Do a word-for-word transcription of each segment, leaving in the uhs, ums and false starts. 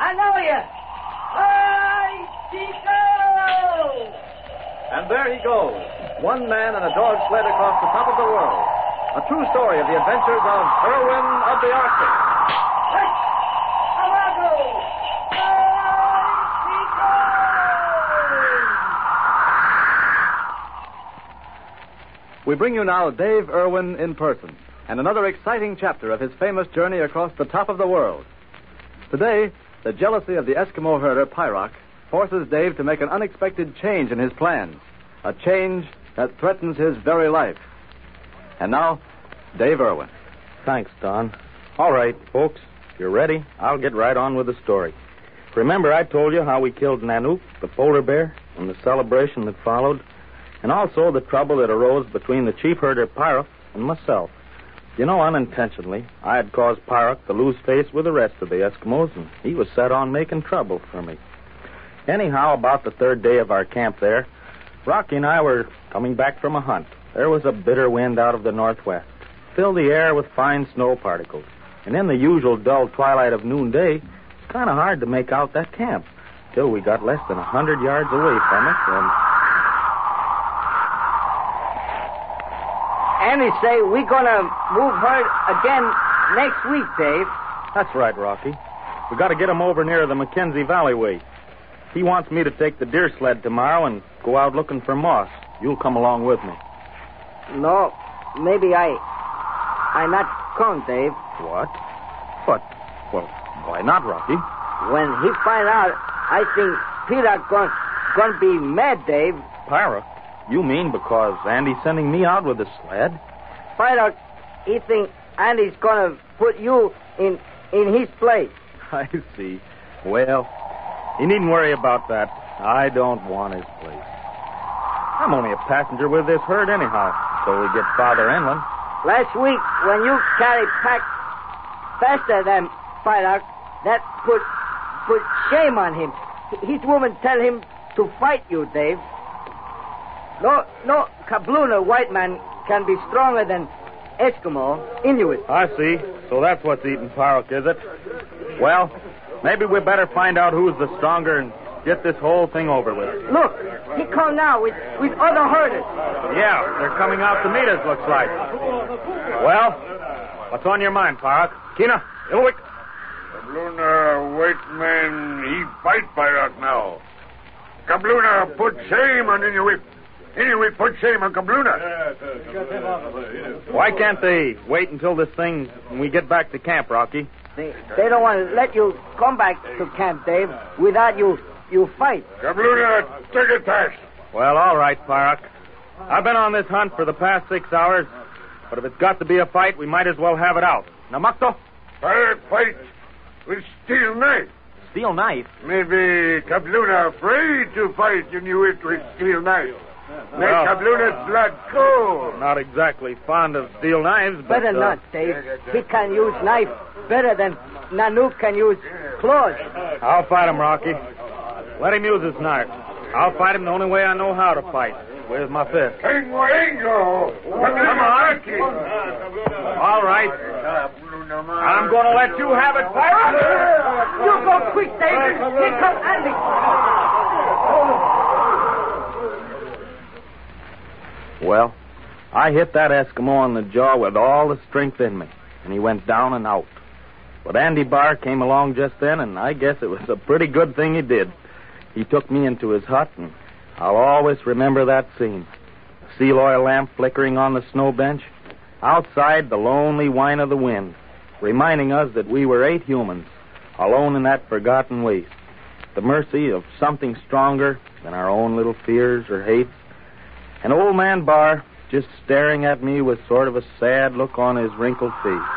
I know you. Hi, Chico! And there he goes. One man and a dog sled across the top of the world. A true story of the adventures of Irwin of the Arctic. Hey, Amago! Hi, Chico! We bring you now Dave Irwin in person, and another exciting chapter of his famous journey across the top of the world. Today, the jealousy of the Eskimo herder, Pyrock, forces Dave to make an unexpected change in his plans, a change that threatens his very life. And now, Dave Irwin. Thanks, Don. All right, folks, if you're ready, I'll get right on with the story. Remember I told you how we killed Nanook, the polar bear, and the celebration that followed, and also the trouble that arose between the chief herder, Pyrock, and myself. You know, unintentionally, I had caused Pyrock to lose face with the rest of the Eskimos, and he was set on making trouble for me. Anyhow, about the third day of our camp there, Rocky and I were coming back from a hunt. There was a bitter wind out of the northwest, filled the air with fine snow particles. And in the usual dull twilight of noonday, it's kind of hard to make out that camp, till we got less than a hundred yards away from it, and... Andy say we're gonna move herd again next week, Dave. That's right, Rocky. We got to get him over near the Mackenzie Valley way. He wants me to take the deer sled tomorrow and go out looking for moss. You'll come along with me. No, maybe I... I not come, Dave. What? But, well, why not, Rocky? When he find out, I think Peter gon' gonna be mad, Dave. Pyrock? You mean because Andy's sending me out with the sled? Peter, he think Andy's gonna put you in in his place. I see. Well, you needn't worry about that. I don't want his place. I'm only a passenger with this herd anyhow, so we get farther inland. Last week, when you carry pack faster than Pyrock, that put put shame on him. His woman tell him to fight you, Dave. No, no, Kabluna white man can be stronger than Eskimo, Inuit. I see. So that's what's eating Pyrock, is it? Well, maybe we better find out who's the stronger and get this whole thing over with. Look, he come now with, with other herders. Yeah, they're coming out to meet us, looks like. Well, what's on your mind, Pyrock? Kina, Ilwick? Kabluna white man, he fight Pyrock now. Kabluna put shame on Inuit. Inuit put shame on Kabluna. Why can't they wait until this thing, when we get back to camp, Rocky? They, they don't want to let you come back to camp, Dave, without you you fight. Kabluna, take it fast. Well, all right, Pyrock. I've been on this hunt for the past six hours, but if it's got to be a fight, we might as well have it out. Namakto? Pyrock fight with steel knife. Steel knife? Maybe Kabluna afraid to fight Inuit with steel knife. Make Well, Kabluna's blood cold. Not exactly fond of steel knives, but... Better uh, not, Dave. He can use knife better than Nanook can use claws. I'll fight him, Rocky. Let him use his knife. I'll fight him the only way I know how to fight. With my fist. King Waingo. Come on. All right. I'm going to let you have it, Pyrock. You go quick, Dave. Here comes Andy. Well, I hit that Eskimo on the jaw with all the strength in me, and he went down and out. But Andy Barr came along just then, and I guess it was a pretty good thing he did. He took me into his hut, and I'll always remember that scene. The seal oil lamp flickering on the snow bench. Outside, the lonely whine of the wind, reminding us that we were eight humans, alone in that forgotten waste. The mercy of something stronger than our own little fears or hates. And old man Barr just staring at me with sort of a sad look on his wrinkled face.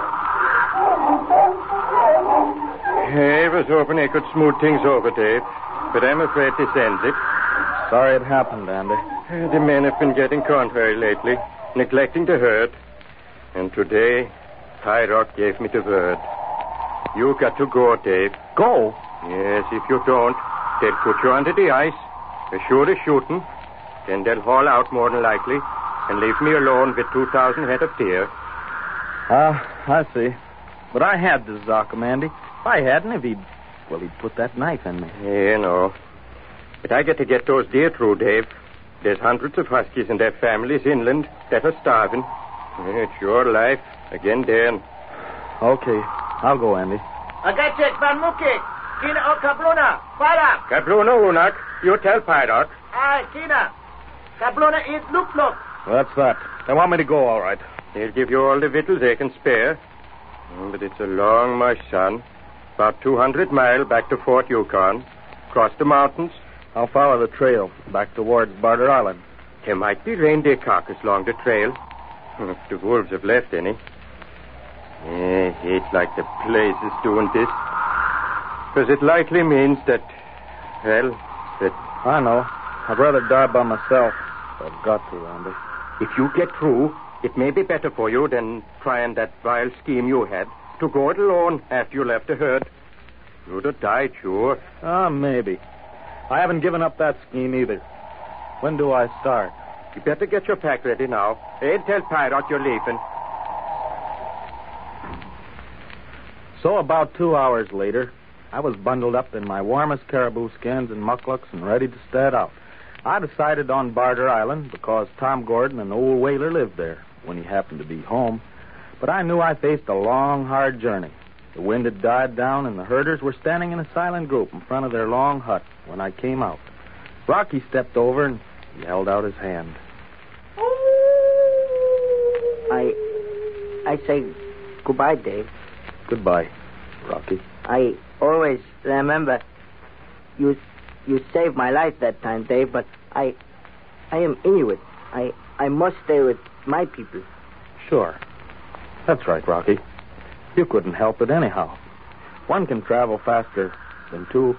I was hoping I could smooth things over, Dave, but I'm afraid this ends it. Sorry it happened, Andy. The men have been getting contrary lately, neglecting the herd. And today, Pyrock gave me the word. You got to go, Dave. Go? Yes, if you don't, they'll put you under the ice, assure as shooting, then they'll haul out more than likely and leave me alone with two thousand head of deer. Ah, uh, I see. But I had the Zokum, Andy. If I hadn't, if he'd well, he'd put that knife in me. You know. But I get to get those deer through, Dave. There's hundreds of huskies and their families inland that are starving. It's your life. Again, Dan. Okay, I'll go, Andy. Agachek van Mukik. Kina o Kabluna. Parak. Kabluna, Unak. You tell Pyrock. Aye, Kina. Kabluna is look look. That's that. They want me to go, all right. They'll give you all the victuals they can spare. Mm, But it's a long march, son. About two hundred mile back to Fort Yukon. Across the mountains. I'll follow the trail back towards Barter Island. There might be reindeer carcass along the trail. If the wolves have left any. Eh, hate like the place is doing this. Because it likely means that, well, that I know. I'd rather die by myself. I've got to, Andy. if you get through, it may be better for you than trying that vile scheme you had to go it alone after you left the herd. You'd have died, sure. Ah, maybe. I haven't given up that scheme either. When do I start? You better get your pack ready now. Aid tell Pyrock you're leaving. So about two hours later, I was bundled up in my warmest caribou skins and mucklucks and ready to start out. I decided on Barter Island because Tom Gordon and old Whaler lived there when he happened to be home. But I knew I faced a long, hard journey. The wind had died down, and the herders were standing in a silent group in front of their long hut when I came out. Rocky stepped over and he held out his hand. I, I say goodbye, Dave. Goodbye, Rocky. I always remember you, you saved my life that time, Dave. But I, I am Inuit. I, I must stay with my people. Sure. That's right, Rocky. You couldn't help it anyhow. One can travel faster than two.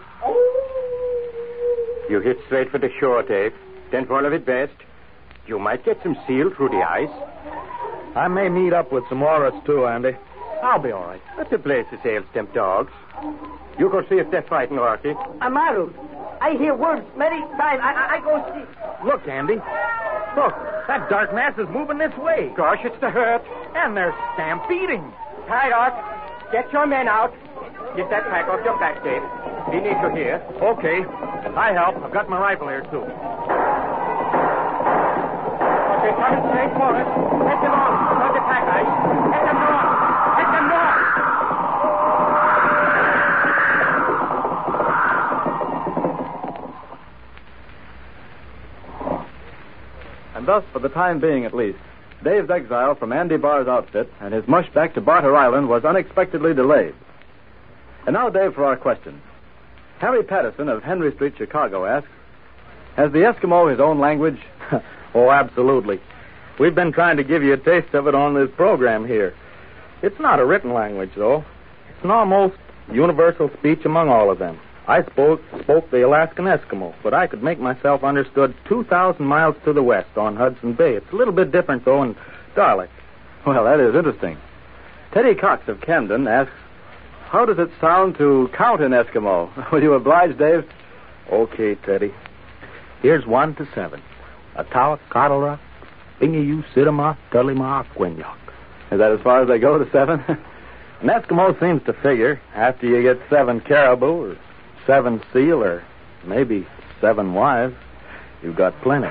You hit straight for the shore, Dave. Then follow it best. You might get some seal through the ice. I may meet up with some walrus, too, Andy. I'll be all right. But the place is hails them dogs. You go see if they're fighting, Rocky. Amaru, I hear words many times. I, I, I go see. Look, Andy. Look, that dark mass is moving this way. Gosh, it's the herd. And they're stampeding. Pyrock, get your men out. Get that pack off your back, Dave. We need you here. Okay. I help. I've got my rifle here, too. Okay, coming straight for us. Head them on. Toward the pack ice. Head them north. Head them north. And thus, for the time being at least, Dave's exile from Andy Barr's outfit and his mush back to Barter Island was unexpectedly delayed. And now, Dave, for our questions. Harry Patterson of Henry Street, Chicago, asks, has the Eskimo his own language? Oh, absolutely. We've been trying to give you a taste of it on this program here. It's not a written language, though. It's an almost universal speech among all of them. I spoke, spoke the Alaskan Eskimo, but I could make myself understood two thousand miles to the west on Hudson Bay. It's a little bit different, though, in dialect. Well, that is interesting. Teddy Cox of Camden asks, how does it sound to count in Eskimo? Will you oblige, Dave? Okay, Teddy. Here's one to seven. Atawa Kadalra, Bingayu Sidama, Tulima, Quinyak. Is that as far as they go, to seven? An Eskimo seems to figure after you get seven caribou or seven seal or maybe seven wives, you've got plenty.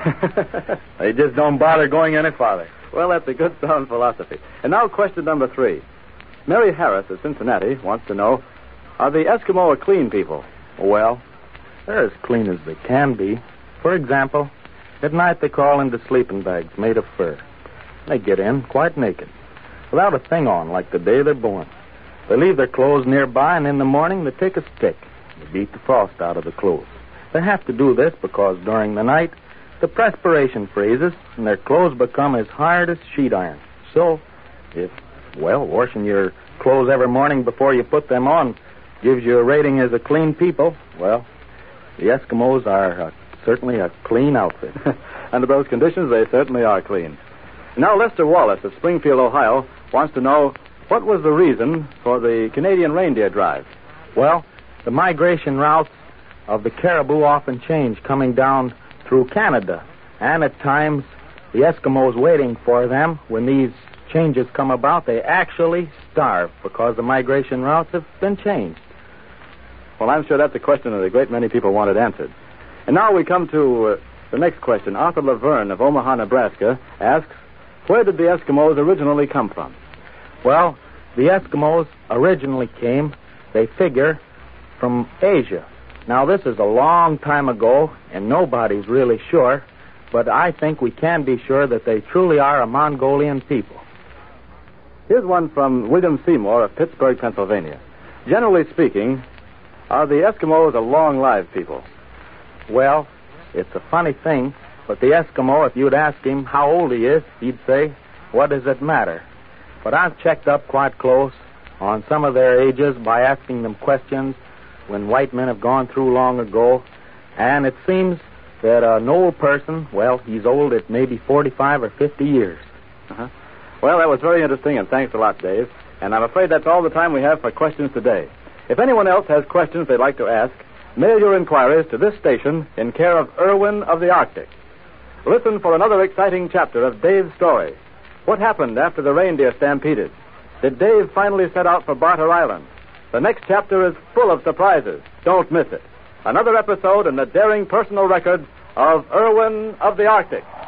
They just don't bother going any farther. Well, that's a good sound philosophy. And now question number three. Mary Harris of Cincinnati wants to know, are the Eskimo a clean people? Well, they're as clean as they can be. For example, at night they crawl into sleeping bags made of fur. They get in quite naked, without a thing on, like the day they're born. They leave their clothes nearby, and in the morning they take a stick and beat the frost out of the clothes. They have to do this because during the night, the perspiration freezes, and their clothes become as hard as sheet iron. So, if, well, washing your clothes every morning before you put them on gives you a rating as a clean people, well, the Eskimos are uh, certainly a clean outfit. Under those conditions, they certainly are clean. Now, Lester Wallace of Springfield, Ohio, wants to know, what was the reason for the Canadian reindeer drive? Well, the migration routes of the caribou often change coming down through Canada. And at times, the Eskimos waiting for them, when these changes come about, they actually starve because the migration routes have been changed. Well, I'm sure that's a question that a great many people wanted answered. And now we come to uh, the next question. Arthur Laverne of Omaha, Nebraska, asks, where did the Eskimos originally come from? Well, the Eskimos originally came, they figure, from Asia. Now, this is a long time ago, and nobody's really sure, but I think we can be sure that they truly are a Mongolian people. Here's one from William Seymour of Pittsburgh, Pennsylvania. Generally speaking, are the Eskimos a long-lived people? Well, it's a funny thing, but the Eskimo, if you'd ask him how old he is, he'd say, what does it matter? But I've checked up quite close on some of their ages by asking them questions when white men have gone through long ago, and it seems that an old person, well, he's old at maybe forty-five or fifty years. Uh-huh. Well, that was very interesting, and thanks a lot, Dave. And I'm afraid that's all the time we have for questions today. If anyone else has questions they'd like to ask, mail your inquiries to this station in care of Irwin of the Arctic. Listen for another exciting chapter of Dave's story. What happened after the reindeer stampeded? Did Dave finally set out for Barter Island? The next chapter is full of surprises. Don't miss it. Another episode in the daring personal record of Irwin of the Arctic.